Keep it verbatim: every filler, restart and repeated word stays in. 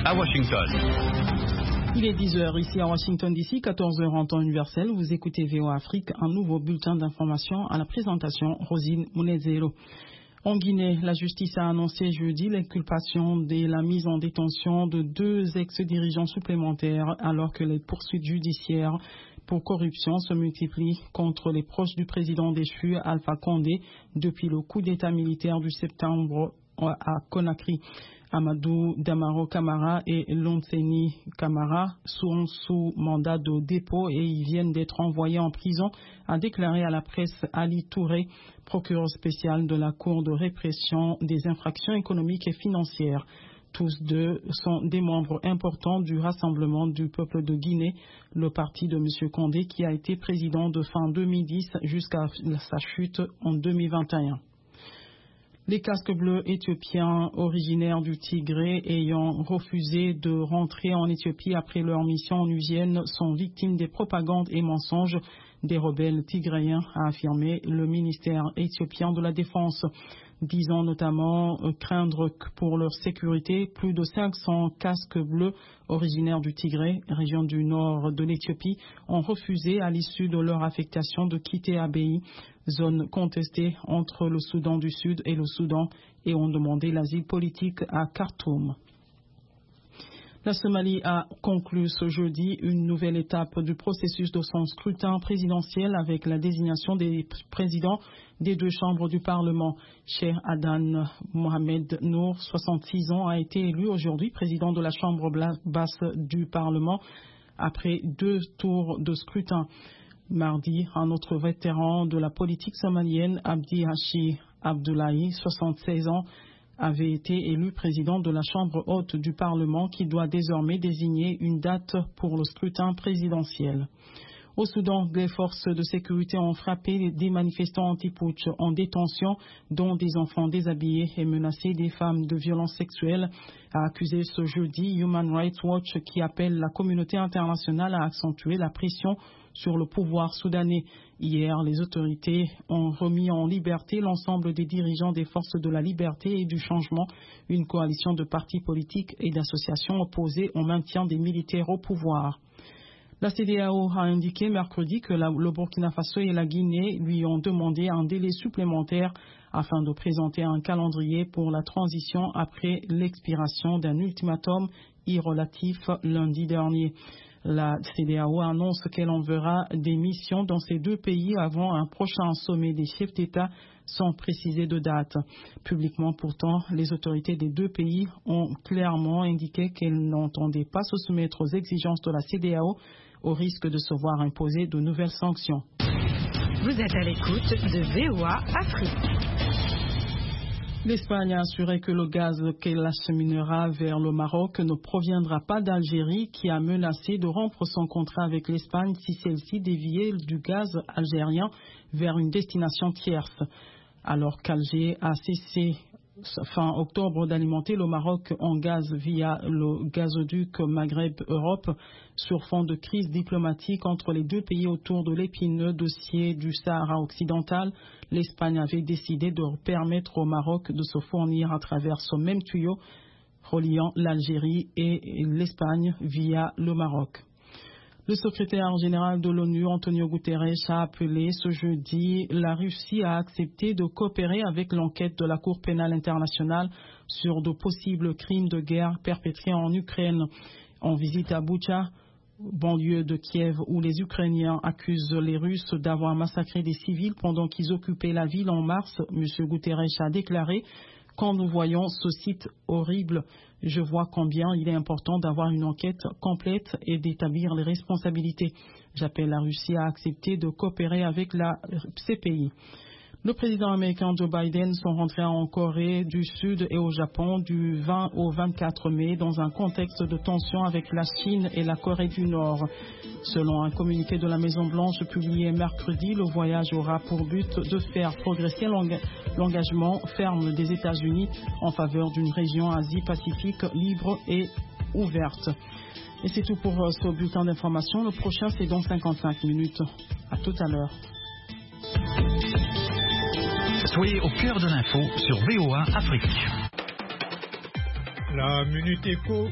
à Washington. Il est dix heures ici à Washington D C, quatorze heures en temps universel. Vous écoutez V O A Afrique, un nouveau bulletin d'information à la présentation Rosine Mounezero. En Guinée, la justice a annoncé jeudi l'inculpation de la mise en détention de deux ex-dirigeants supplémentaires alors que les poursuites judiciaires pour corruption se multiplient contre les proches du président déchu Alpha Condé depuis le coup d'État militaire du septembre à Conakry. Amadou Damaro Camara et Lonseni Camara sont sous mandat de dépôt et ils viennent d'être envoyés en prison, a déclaré à la presse Ali Touré, procureur spécial de la Cour de répression des infractions économiques et financières. Tous deux sont des membres importants du Rassemblement du peuple de Guinée, le parti de M. Condé qui a été président de fin deux mille dix jusqu'à sa chute en deux mille vingt et un. Les casques bleus éthiopiens originaires du Tigré ayant refusé de rentrer en Éthiopie après leur mission onusienne sont victimes des propagandes et mensonges des rebelles tigréens, a affirmé le ministère éthiopien de la Défense, disant notamment craindre que pour leur sécurité, plus de cinq cents casques bleus originaires du Tigré, région du nord de l'Éthiopie, ont refusé à l'issue de leur affectation de quitter Abeyi, zone contestée entre le Soudan du Sud et le Soudan, et ont demandé l'asile politique à Khartoum. La Somalie a conclu ce jeudi une nouvelle étape du processus de son scrutin présidentiel avec la désignation des présidents des deux chambres du Parlement. Cheikh Adan Mohamed Nour, soixante-six ans, a été élu aujourd'hui président de la chambre basse du Parlement après deux tours de scrutin. Mardi, un autre vétéran de la politique somalienne, Abdi Hachi Abdullahi, soixante-seize ans, avait été élu président de la Chambre haute du Parlement qui doit désormais désigner une date pour le scrutin présidentiel. Au Soudan, les forces de sécurité ont frappé des manifestants anti-putsch en détention, dont des enfants déshabillés et menacé des femmes de violences sexuelles, a accusé ce jeudi Human Rights Watch qui appelle la communauté internationale à accentuer la pression sur le pouvoir soudanais. Hier, les autorités ont remis en liberté l'ensemble des dirigeants des forces de la liberté et du changement, une coalition de partis politiques et d'associations opposées au maintien des militaires au pouvoir. La C E D E A O a indiqué mercredi que la, le Burkina Faso et la Guinée lui ont demandé un délai supplémentaire afin de présenter un calendrier pour la transition après l'expiration d'un ultimatum irrelatif lundi dernier. La C E D E A O annonce qu'elle enverra des missions dans ces deux pays avant un prochain sommet des chefs d'État sans préciser de date. Publiquement pourtant, les autorités des deux pays ont clairement indiqué qu'elles n'entendaient pas se soumettre aux exigences de la C E D E A O au risque de se voir imposer de nouvelles sanctions. Vous êtes à l'écoute de V O A Afrique. L'Espagne a assuré que le gaz qu'elle acheminera vers le Maroc ne proviendra pas d'Algérie, qui a menacé de rompre son contrat avec l'Espagne si celle-ci déviait du gaz algérien vers une destination tierce. Alors qu'Alger a cessé fin octobre d'alimenter le Maroc en gaz via le gazoduc Maghreb-Europe sur fond de crise diplomatique entre les deux pays autour de l'épineux dossier du Sahara occidental, l'Espagne avait décidé de permettre au Maroc de se fournir à travers ce même tuyau reliant l'Algérie et l'Espagne via le Maroc. Le secrétaire général de l'ONU, Antonio Guterres, a appelé ce jeudi la Russie à accepter de coopérer avec l'enquête de la Cour pénale internationale sur de possibles crimes de guerre perpétrés en Ukraine. En visite à Boutcha, banlieue de Kiev, où les Ukrainiens accusent les Russes d'avoir massacré des civils pendant qu'ils occupaient la ville en mars, M. Guterres a déclaré: quand nous voyons ce site horrible, je vois combien il est important d'avoir une enquête complète et d'établir les responsabilités. J'appelle la Russie à accepter de coopérer avec la C P I. Le président américain Joe Biden sont rentrés en Corée du Sud et au Japon du vingt au vingt-quatre mai dans un contexte de tension avec la Chine et la Corée du Nord. Selon un communiqué de la Maison-Blanche publié mercredi, le voyage aura pour but de faire progresser l'engagement ferme des États-Unis en faveur d'une région Asie-Pacifique libre et ouverte. Et c'est tout pour ce bulletin d'information. Le prochain, c'est dans cinquante-cinq minutes. À tout à l'heure. Soyez au cœur de l'info sur V O A Afrique. La Minute Éco